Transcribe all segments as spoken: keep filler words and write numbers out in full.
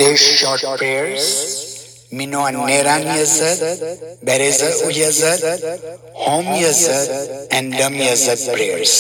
Kodesh short prayers. Mino Neran Yazad, Bereza Uyazad, Hom Yazad, and Dam Yazad prayers.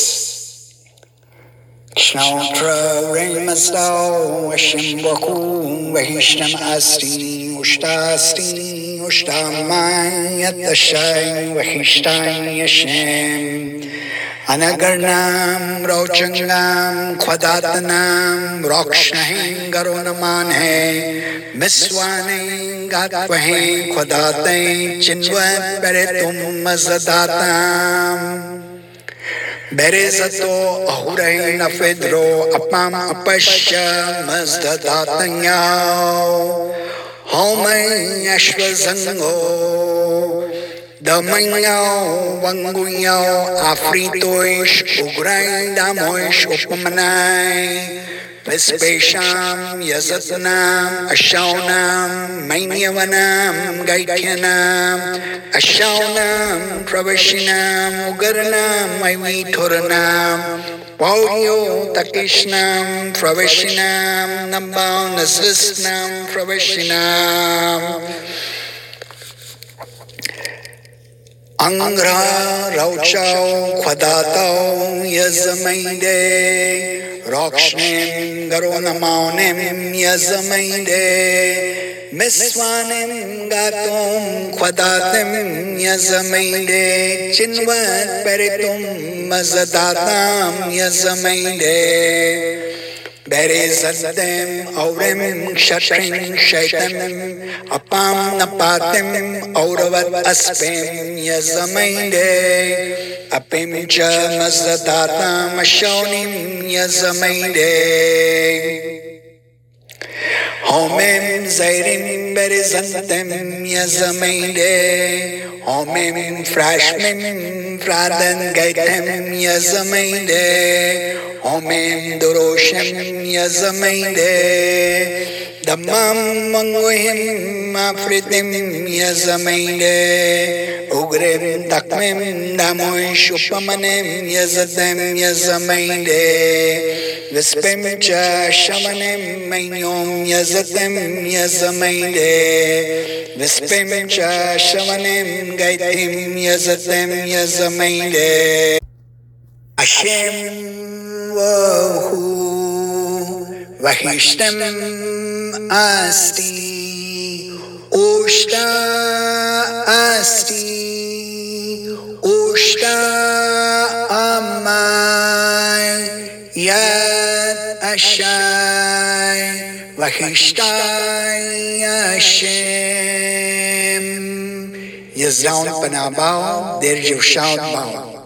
Kshnotra Remasdao, Ashimbaku, Vahishnam Asti, Ushtasti, Ushtamai, Yatashay, Vahishtai Yashem. Anagarnam, Rochangam, Kwadatanam, Rokshnahim, Garunamanhe, Miswaning, Gatwahe, Kwadate, Chinwa, Beretum, Mazadatam, Berezato, Ahuray, Nafedro, Apam, Apasha, Mazdadatanyao, Homay, Ashwazango. Damanyao, Wanguyao, Afritoish, Ugray, Damoish, Upamanay, Vespesham, Yazatnam, Ashaunam, Mainyavanam, Gaityanam, Ashaunam, Pravashinam, Ugaranam, Maivitoranam, Pauryo, Takishnam, Pravashinam, Nambao, Nazisnam, Pravashinam. Angra Rauchao Kwadatao Yazamainde Rokshnim Garunamaunim Yazamainde Miswanim Gatum Kwadatim Yazamainde Chinwat Peritum Mazadatam Yazamainde Berezadim Aurim Shatrim Shaitam Apam Napatim Auravat Aspim Yazamainde Apim Cha Mazadatam Ashonim Yazamainde Homem Zairim Berezadim Yazamainde Homem Frashmim Fradan Gaitem Yazamainde Homem Doroshem Yazamainde Damam Manguhim Afritim Yazamainde Ugrim Takmim Damoy Shupamanim Yazadem Yazamainde Vispim Cha Shamanim Mainyom Yazadem Yazamainde Vispim Cha Shamanim Gaitim Yazadem Yazamainde Hashem Vahu Vahishtam Asti Ushta Asti Ushta Amai Yad Ashai Vahishtai Hashem. Yes, down Panabao, there's your shout bow.